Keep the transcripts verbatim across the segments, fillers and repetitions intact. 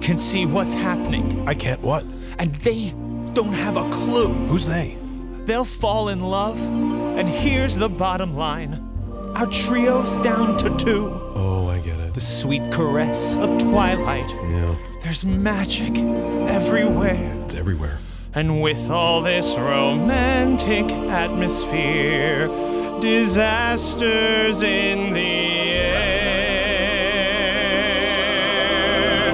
can see what's happening. I can't what? And they don't have a clue. Who's they? They'll fall in love, and here's the bottom line. Our trio's down to two. Oh, I get it. The sweet caress of twilight. Yeah. There's magic everywhere. It's everywhere. And with all this romantic atmosphere, disasters in the air.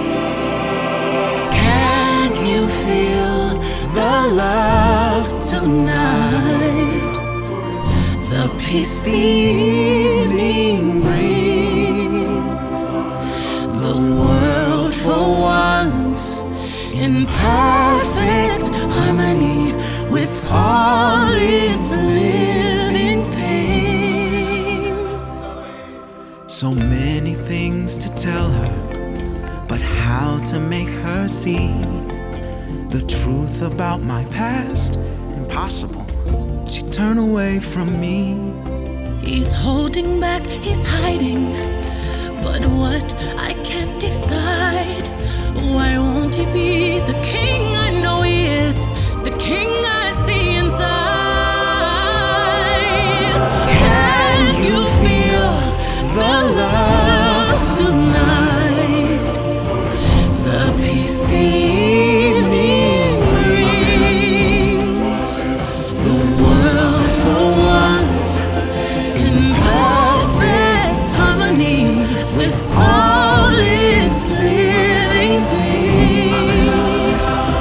Can you feel the love tonight? The peace the evening brings. The world for once in perfect harmony with all its living things. So many things to tell her, but how to make her see the truth about my past? Impossible. She'd turn away from me. He's holding back, he's hiding, but what I can't decide. Why won't he be the king I know he is, the king I see inside? Can you feel the love tonight? The peace the evening brings. The world for once in perfect harmony with all its living things.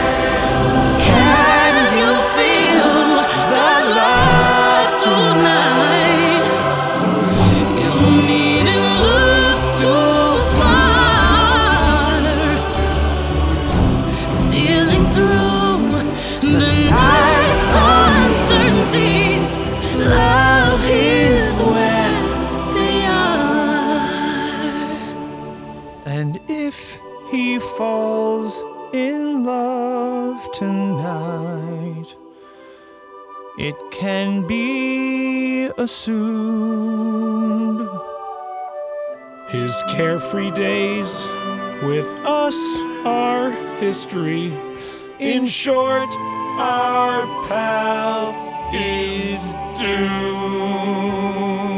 Can you feel the love tonight? You needn't look too far. Stealing through the night's uncertainties, love is where they are. And if he falls in love tonight, it can be assumed His carefree days with us are history. In short, our pal is doomed.